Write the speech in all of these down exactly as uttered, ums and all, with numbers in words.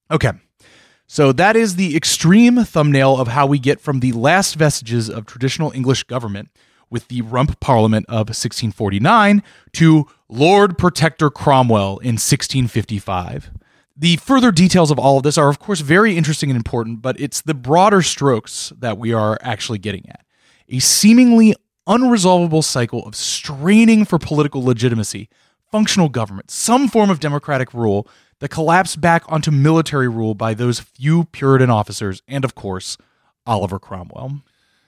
Okay. So that is the extreme thumbnail of how we get from the last vestiges of traditional English government with the Rump Parliament of sixteen forty-nine to Lord Protector Cromwell in sixteen fifty-five. The further details of all of this are, of course, very interesting and important, but it's the broader strokes that we are actually getting at. A seemingly unresolvable cycle of straining for political legitimacy, functional government, some form of democratic rule that collapsed back onto military rule by those few Puritan officers and, of course, Oliver Cromwell.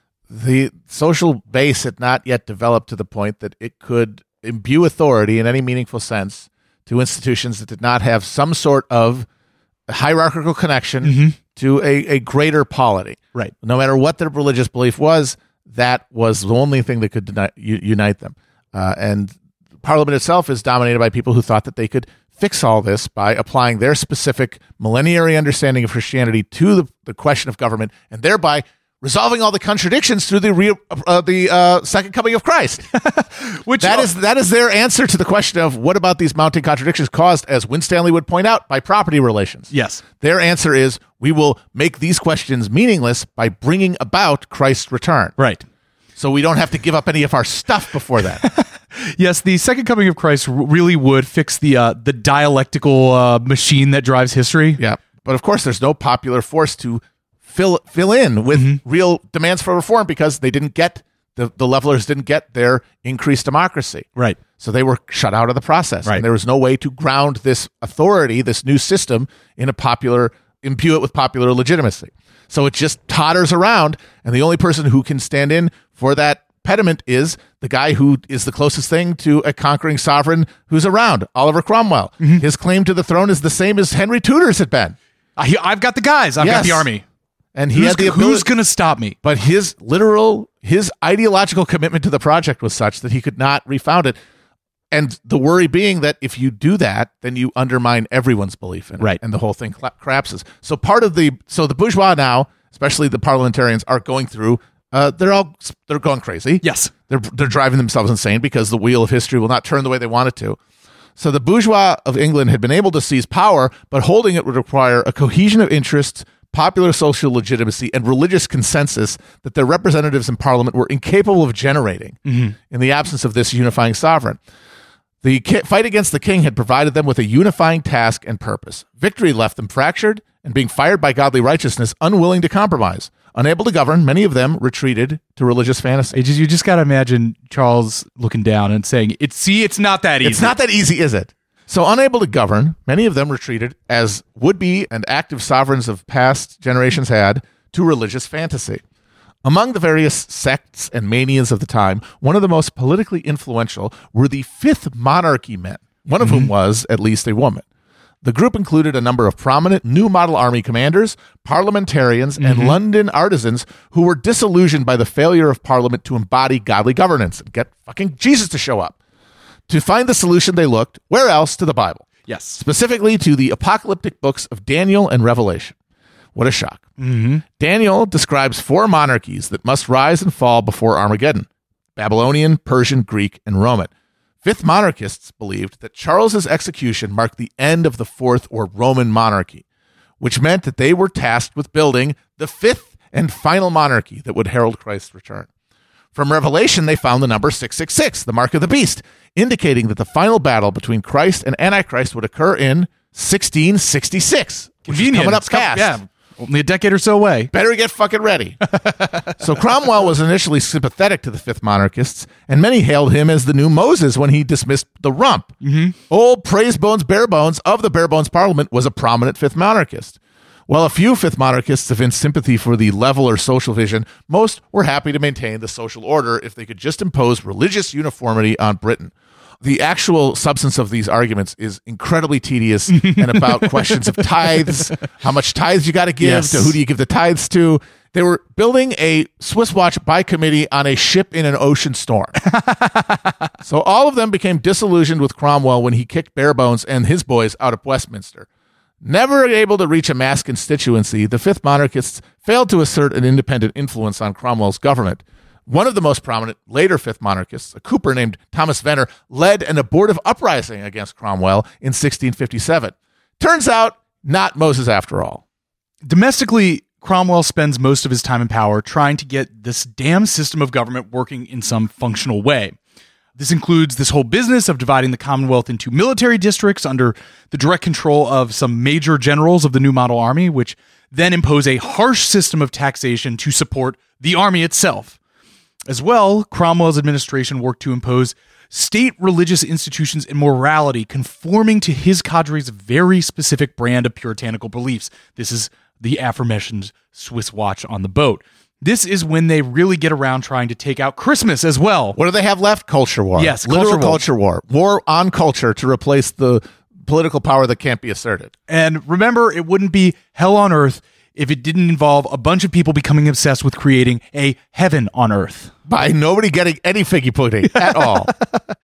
The social base had not yet developed to the point that it could imbue authority in any meaningful sense to institutions that did not have some sort of hierarchical connection mm-hmm. to a, a greater polity. Right. No matter what their religious belief was, that was the only thing that could deny, unite them. Uh, and Parliament itself is dominated by people who thought that they could fix all this by applying their specific millenary understanding of Christianity to the, the question of government, and thereby resolving all the contradictions through the re, uh, the uh, second coming of Christ. Which that is that is their answer to the question of what about these mounting contradictions caused, as Winstanley would point out, by property relations. Yes. Their answer is we will make these questions meaningless by bringing about Christ's return. Right. So we don't have to give up any of our stuff before that. Yes, the second coming of Christ really would fix the uh, the dialectical uh, machine that drives history. Yeah, but of course there's no popular force to fill fill in with mm-hmm. real demands for reform because they didn't get, the, the levelers didn't get their increased democracy. Right. So they were shut out of the process. Right. And there was no way to ground this authority, this new system, in a popular, imbue it with popular legitimacy. So it just totters around, and the only person who can stand in for that pediment is the guy who is the closest thing to a conquering sovereign who's around, Oliver Cromwell. Mm-hmm. His claim to the throne is the same as Henry Tudor's had been. I, I've got the guys. I've yes. got the army. And he who's, had the ability, who's going to stop me? But his literal, his ideological commitment to the project was such that he could not refound it. And the worry being that if you do that, then you undermine everyone's belief in it. Right. And the whole thing collapses. So part of the, so the bourgeois now, especially the parliamentarians, are going through, uh, they're all, they're going crazy. Yes. They're, they're driving themselves insane because the wheel of history will not turn the way they want it to. So the bourgeois of England had been able to seize power, but holding it would require a cohesion of interests, popular social legitimacy, and religious consensus that their representatives in parliament were incapable of generating mm-hmm. in the absence of this unifying sovereign. The fight against the king had provided them with a unifying task and purpose. Victory left them fractured and being fired by godly righteousness, unwilling to compromise. Unable to govern, many of them retreated to religious fantasy. You just, you just got to imagine Charles looking down and saying, "It's see, it's not that easy. It's not that easy, is it?" So unable to govern, many of them retreated, as would-be and active sovereigns of past generations had, to religious fantasy. Among the various sects and manias of the time, one of the most politically influential were the Fifth Monarchy men, one of mm-hmm. whom was at least a woman. The group included a number of prominent new model army commanders, parliamentarians, mm-hmm. and London artisans who were disillusioned by the failure of Parliament to embody godly governance and get fucking Jesus to show up. To find the solution, they looked, where else, to the Bible. Yes. Specifically to the apocalyptic books of Daniel and Revelation. What a shock. Mm-hmm. Daniel describes four monarchies that must rise and fall before Armageddon: Babylonian, Persian, Greek, and Roman. Fifth monarchists believed that Charles's execution marked the end of the fourth or Roman monarchy, which meant that they were tasked with building the fifth and final monarchy that would herald Christ's return. From Revelation, they found the number six six six, the mark of the beast, indicating that the final battle between Christ and Antichrist would occur in sixteen sixty-six. Convenient. Coming up it's fast. Com- yeah, only a decade or so away. Better get fucking ready. So Cromwell was initially sympathetic to the Fifth Monarchists, and many hailed him as the new Moses when he dismissed the rump. Mm-hmm. Old Praise Bones Barebones of the Barebones Parliament was a prominent Fifth Monarchist. While a few Fifth Monarchists evinced sympathy for the leveler social vision, most were happy to maintain the social order if they could just impose religious uniformity on Britain. The actual substance of these arguments is incredibly tedious and about questions of tithes, how much tithes you got to give, yes. to who do you give the tithes to. They were building a Swiss watch by committee on a ship in an ocean storm. So all of them became disillusioned with Cromwell when he kicked Barebones and his boys out of Westminster. Never able to reach a mass constituency, the Fifth Monarchists failed to assert an independent influence on Cromwell's government. One of the most prominent later Fifth Monarchists, a Cooper named Thomas Venner, led an abortive uprising against Cromwell in sixteen fifty-seven. Turns out Not Moses after all. Domestically, Cromwell spends most of his time and power trying to get this damn system of government working in some functional way. This includes this whole business of dividing the Commonwealth into military districts under the direct control of some major generals of the new model army, which then impose a harsh system of taxation to support the army itself. As well, Cromwell's administration worked to impose state religious institutions and morality conforming to his cadre's very specific brand of puritanical beliefs. This is the aforementioned Swiss watch on the boat. This is when they really get around trying to take out Christmas as well. What do they have left? Culture war. Yes, literal culture war. culture war. War on culture to replace the political power that can't be asserted. And remember, it wouldn't be hell on earth if it didn't involve a bunch of people becoming obsessed with creating a heaven on earth. By nobody getting any figgy pudding at all.